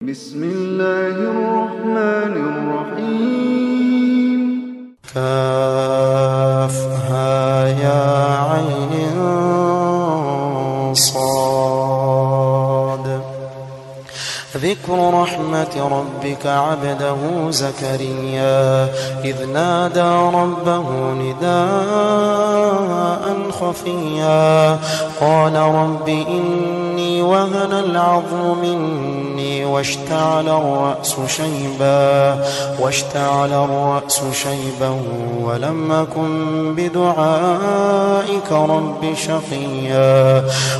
بسم الله الرحمن الرحيم. كافها يا عين صاد. ذكر رحمة ربك عبده زكريا إذ نادى ربه نداء خفيا قال رب إني وهن العظم مني واشتعل الرأس شيبا ولم أكن بدعائك رب شقيا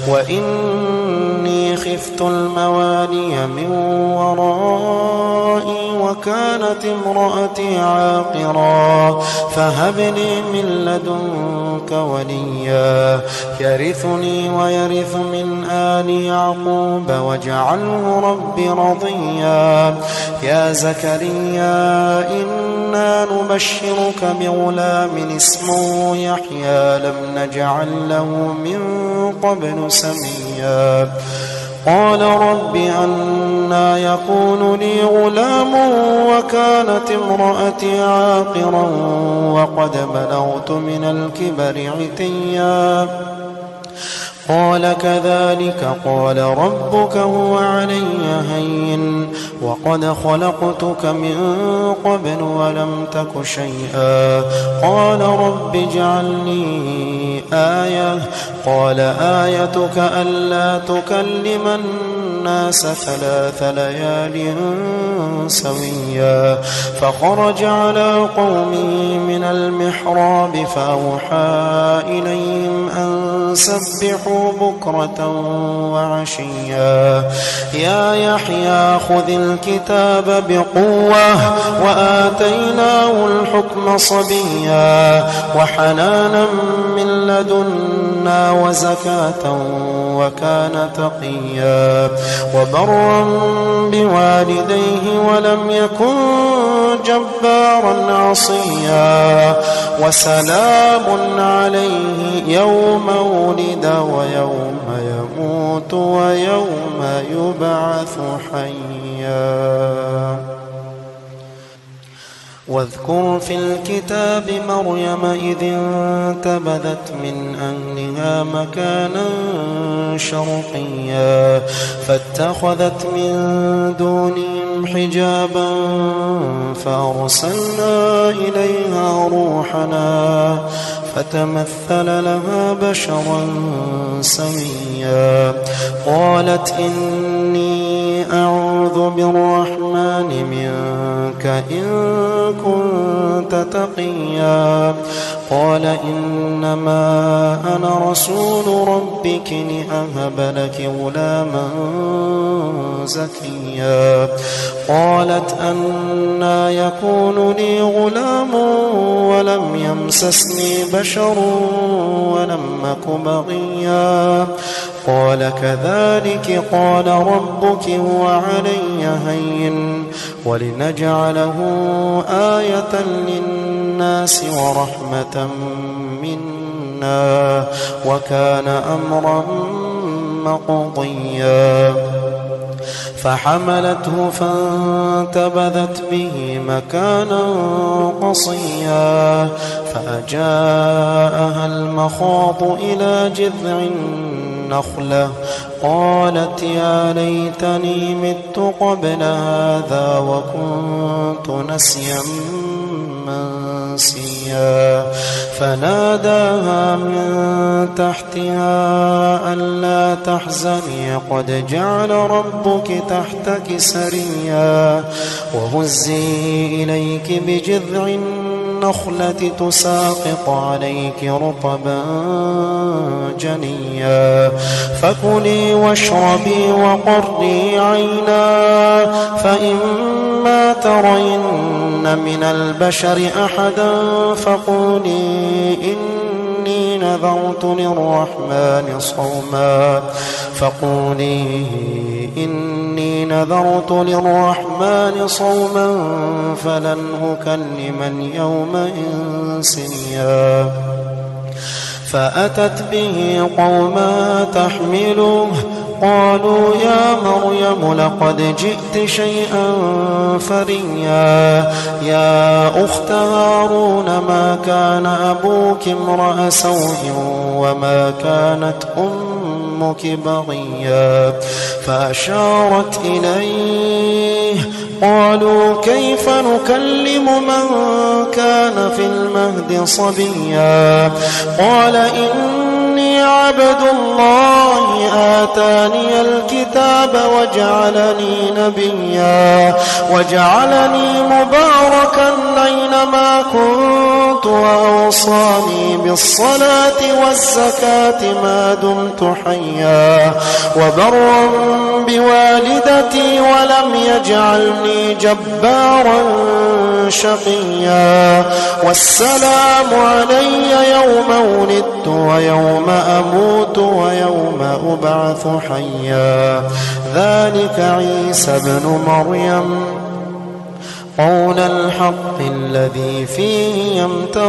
وإني خفت الموالي من ورائي وكانت امرأتي عاقرا فهب لي من لدنك وليا يرثني ويرث من آل يعقوب واجعله رب رضيا. يا زكريا إنا نبشرك بغلام اسمه يحيى لم نجعل له من قبل سميا. قال رب أنى يكون لي غلام وكانت امرأتي عاقرا وقد بلغت من الكبر عتيا. قال كذلك قال ربك هو علي هين وقد خلقتك من قبل ولم تك شيئا. قال رب اجعل لي آية. قال آيتك ألا تكلم الناس 3 ليال سويا. فخرج على قومه من المحراب فأوحى إليهم أن سبحوا بكرة وعشيا. يا يحيى خذ الكتاب بقوة وآتيناه الحكم صبيا وحنانا من لدنا وزكاة وكان تقيا وبرا بوالديه ولم يكن جبارا عصيا. وسلام عليه يوم ولد ويوم يموت ويوم يبعث حيا. واذكر في الكتاب مريم إذ انتبذت من أهلها مكانا شرقيا فاتخذت من دونهم حجابا فأرسلنا إليها روحنا فتمثل لها بشرا سويا. قالت إني أعوذ بالرحمن منك إن كنت تقيا. قال إنما أنا رسول ربك لأهب لك غلاما زكيا. قالت أنى يكون لي غلام ولم يمسسني بشر ولم أك بغيا. قال كذلك قال ربك هو علي هين ولنجعله آية للناس ورحمة منا وكان أمرا مقضيا. فحملته فانتبذت به مكانا قصيا فأجاءها المخاض إلى جذع النخلة قالت يا ليتني مت قبل هذا وكنت نسيا منسيا. فناداها من تحتها ألا تحزني قد جعل ربك تحتك سريا وهزي إليك بجذع النخلة تساقط عليك رطبا جنيا. فكلي واشربي وقري عينا فإما ترين من البشر أحدا فقولي إني نذرت للرحمن صوما فلن أكلم اليوم إنسيا. فأتت به قوما تحمله قالوا يا مريم لقد جئت شيئا فريا يا أخت هارون ما كان أبوك امرأ سوء وما كانت أمك بغيا فأشارت إليه قالوا كيف نكلم من كان في المهد صبيا قال إني عبد الله آتاني الكتاب وجعلني نبيا وجعلني مباركا أينما كنت وأوصاني بالصلاة والزكاة ما دمت حيا وبرا بوالدتي ولم يجعلني جبارا شقيا والسلام علي يوم ولدت ويوم أموت ويوم أبعث حيا ذلك عيسى ابن مريم قول الحق الذي فيه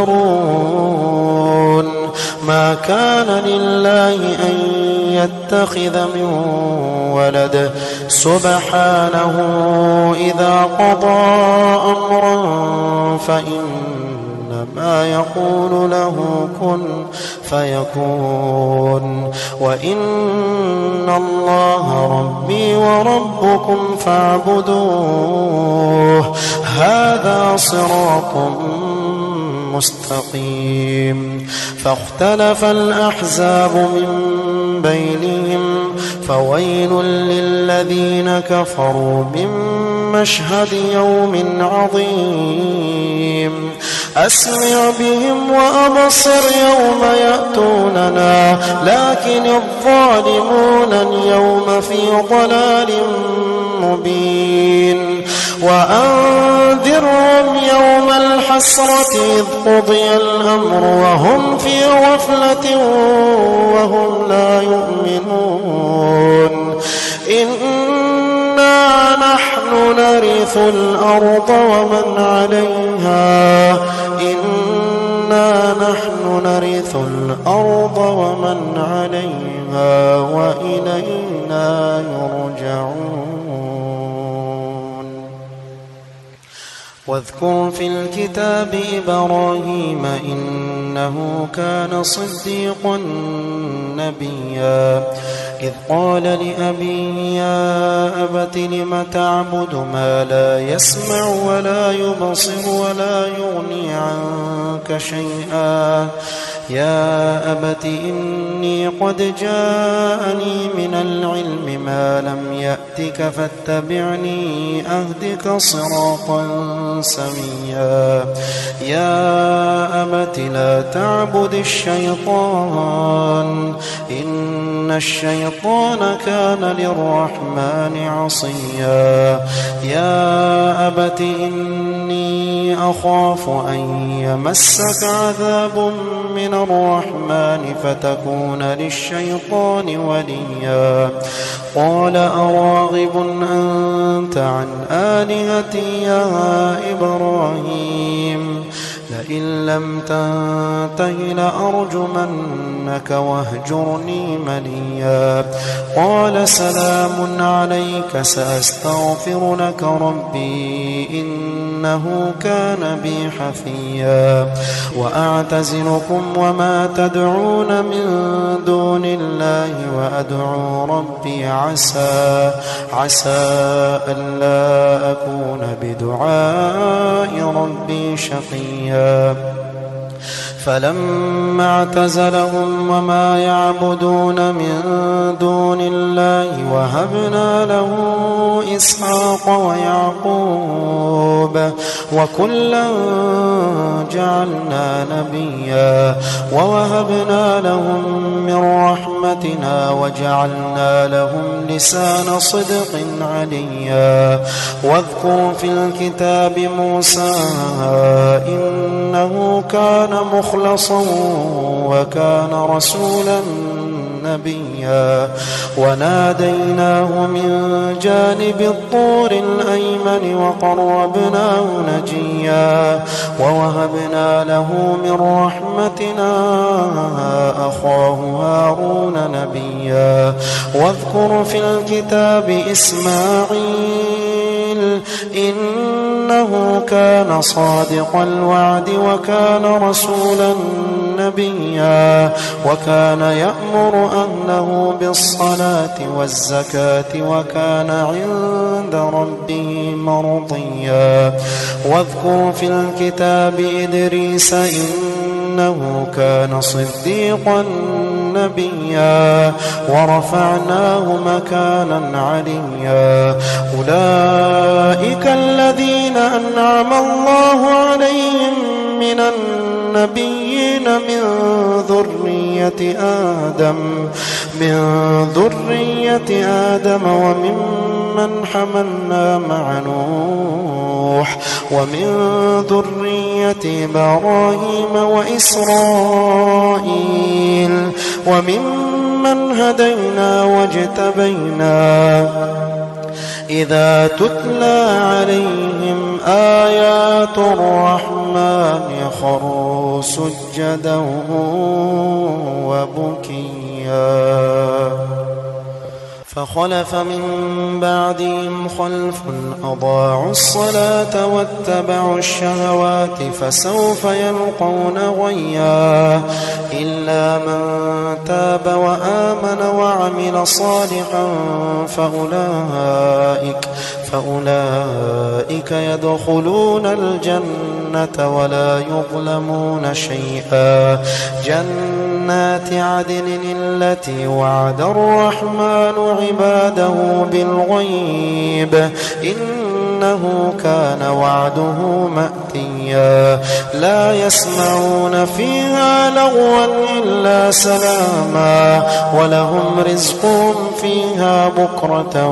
يمترون ما كان لله أن يتخذ من ولد سبحانه إذا قضى أمرا فإنما يقول له كن فيكون وإن الله ربي وربكم فاعبدوه هذا صراط مستقيم فاختلف الأحزاب من بينهم فويل للذين كفروا من مشهد يوم عظيم أسمع بهم وأبصر يوم يأتوننا لكن الظالمون اليوم في ضلال مبين وأنذرهم يوم الحسرة إذ قضي الأمر وهم في غفلة وهم لا يؤمنون إنا نحن نرث الأرض ومن عليها إنا نحن نرث الأرض ومن عليها وإلينا يرجعون واذكر في الكتاب إبراهيم إنه كان صديقا نبيا إذ قال لأبيه يا أبت لم تعبد ما لا يسمع ولا يبصر ولا يغني عنك شيئا يا أبت إني قد جاءني من العلم ما لم يأتك فاتبعني أهدك صراطا سويا يا أبت لا تعبد الشيطان إن الشيطان كان للرحمن عصيا يا أبت إني أخاف أن يمسك عذاب من الرحمن فتكون للشيطان وليا قال أراغب أنت عن آلهتي يا إبراهيم لئن لم تنته لأرجمنك واهجرني مليا قال سلام عليك سأستغفر لك ربي إنه كان بي حفيا وأعتزلكم وما تدعون من دون الله وأدعو ربي عسى ألا أكون بدعاء ربي شقيا فلما اعتزلهم وما يعبدون من دون الله وهبنا له إسحاق ويعقوب وكلا جعلنا نبيا ووهبنا لهم من رحمتنا وجعلنا لهم لسان صدق عليا واذكر في الكتاب موسى إنه كان مخلصا وكان رسولا نبيا وناديناه من جانب الطور الأيمن وقربناه نجيا ووهبنا له من رحمتنا أخاه هارون نبيا واذكر في الكتاب إسماعيل إنه كان صادق الوعد وكان رسولا نبيا وكان يأمر أهله بالصلاة والزكاة وكان عند ربه مرضيا واذكر في الكتاب إدريس إنه كان صديقا نبيا ورفعناه مكانا عليا أولئك الذين أنعم الله عليهم من النبيين من ذرية آدم وممن حملنا مع نوح ومن ذرية إبراهيم وإسرائيل وممن هدينا واجتبينا إذا تتلى عليهم آيات الرحمن خروا سجدا وبكيا فخلف من بعدهم خلف أضاعوا الصلاة واتبعوا الشهوات فسوف يلقون غيا إلا من تاب وآمن وعمل صالحا فأولئك يدخلون الجنة ولا يظلمون شيئا جنات عدن التي وعد الرحمن عباده بالغيب إنه كان وعده مأتيا لا يسمعون فيها لغوا إلا سلاما ولهم رزقهم فيها بكرة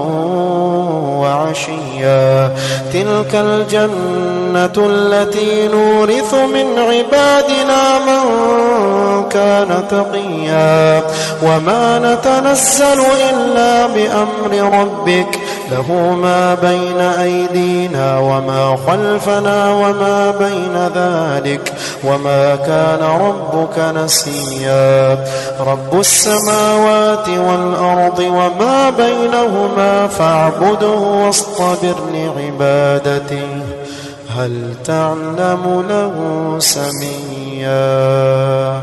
وعشيا تلك الجنة التي نورث من عبادنا من كان تقيا وما نتنزل إلا بأمر ربك له ما بين أيدينا وما خلفنا وما بين ذلك وما كان ربك نسيا رب السماوات والأرض وما بينهما فاعبده واصطبر لعبادته هل تعلم له سميا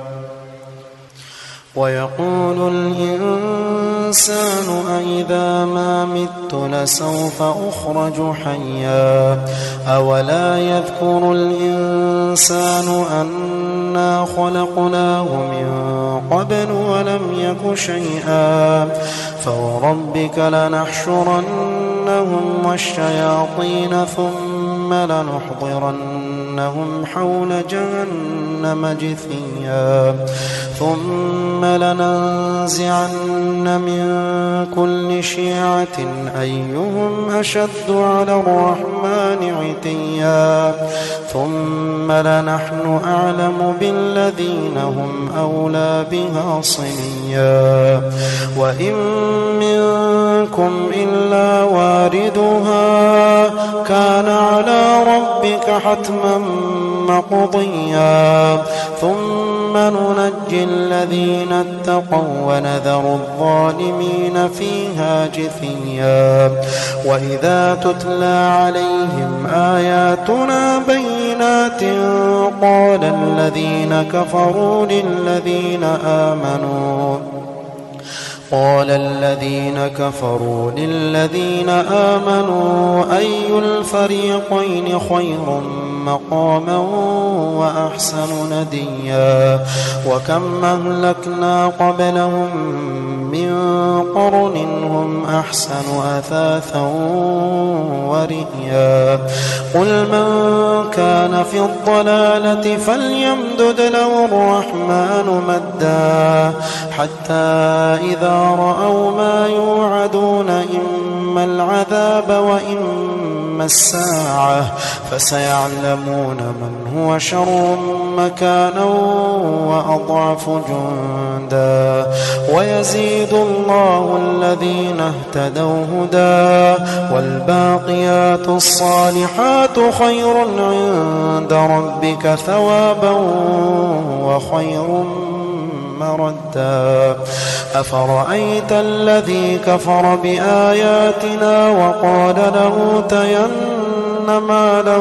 ويقول الإنسان أإذا ما مت لسوف أخرج حيا أولا يذكر الإنسان أنا خلقناه من قبل ولم يك شيئا فوربك لنحشرنهم والشياطين ثم لنحضرنهم حول جهنم جثيا ثم لننزعن من كل شيعة أيهم أشد على الرحمن عتيا ثم لنحن أعلم بالذين هم أولى بها صليا وإن منكم إلا واردها كان على ربك حتما مقضيا ثم ننجي الذين اتقوا ونذر الظالمين فيها جثيا وإذا تتلى عليهم آياتنا بينات قال الذين كفروا للذين آمنوا أي الفريقين خير مقاما وأحسن نديا وكم أهلكنا قبلهم من قرن هم أحسن أثاثا ورئيا قل من كان في الضلالة فليمدد له الرحمن مدا حتى إذا رأوا ما يوعدون إما إما العذاب وإما الساعة فسيعلمون من هو شر مكانا وأضعف جندا ويزيد الله الذين اهتدوا هدى والباقيات الصالحات خير عند ربك ثوابا وخير مردا أفرأيت الذي كفر بآياتنا وقال لأوتين مالا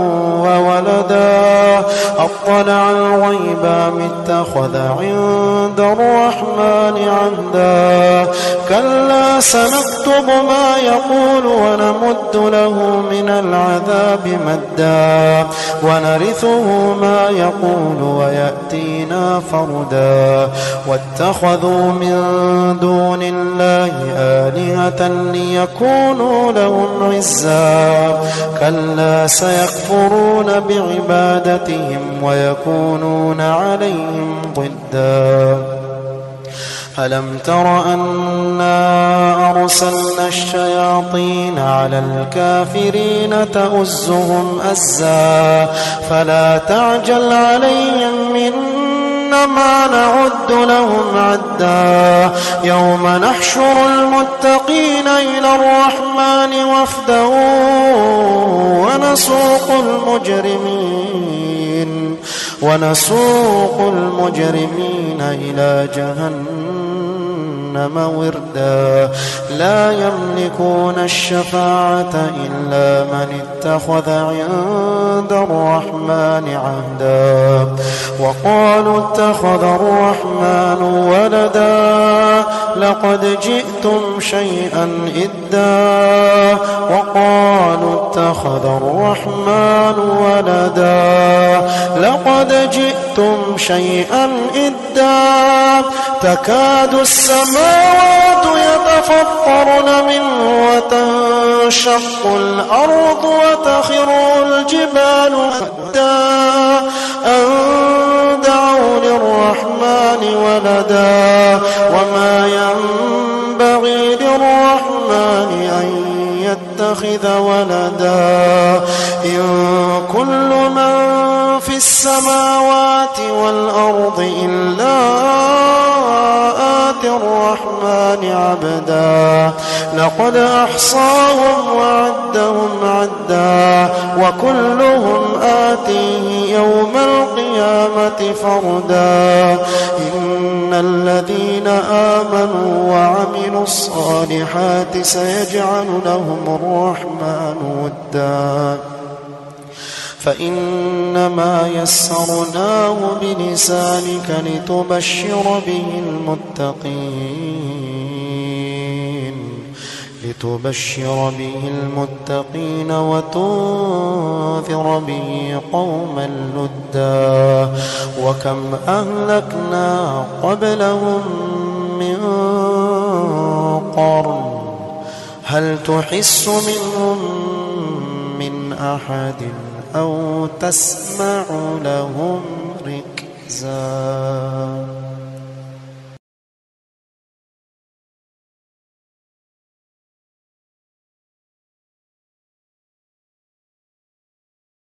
وولدا أطلع الغيب أم اتخذ عند الرحمن عهدا كلا سنكتب ما يقول ونمد له من العذاب مدا ونرثه ما يقول ويأتينا فردا واتخذوا من دون الله آلهة ليكونوا لهم عزا كلا سيكفرون بعبادتهم ويكونون عليهم ضدا ألم تر أنا أرسلنا الشياطين على الكافرين تؤزهم أزا فلا تعجل عليهم إنما نعد لهم عدا يوم نحشر المتقين إلى الرحمن وفدا ونسوق المجرمين إلى جهنم وردا لا يملكون الشفاعة إلا من اتخذ عند الرحمن عهدا وقالوا اتخذ الرحمن ولدا لقد جئتم شيئا إدا وقالوا اتخذ الرحمن ولدا لقد جئتم شيئا إدا تكاد السماوات يتفطرن منه وتنشق الأرض وتخر الجبال هدا أن دعوا للرحمن ولدا وما ينبغي للرحمن أن يتخذ ولدا إن كل من في السماوات والأرض إلا آتي الرحمن عبدا لقد أحصاهم وعدهم عدا وكلهم آتيه يوم القيامة فردا إن الذين آمنوا وعملوا الصالحات سيجعل لهم الرحمن ودا فإنما يسرناه بلسانك لتبشر به المتقين وتنذر به قوما لدا وكم أهلكنا قبلهم من قرن هل تحس منهم من أحد أو تسمع لهم ركزا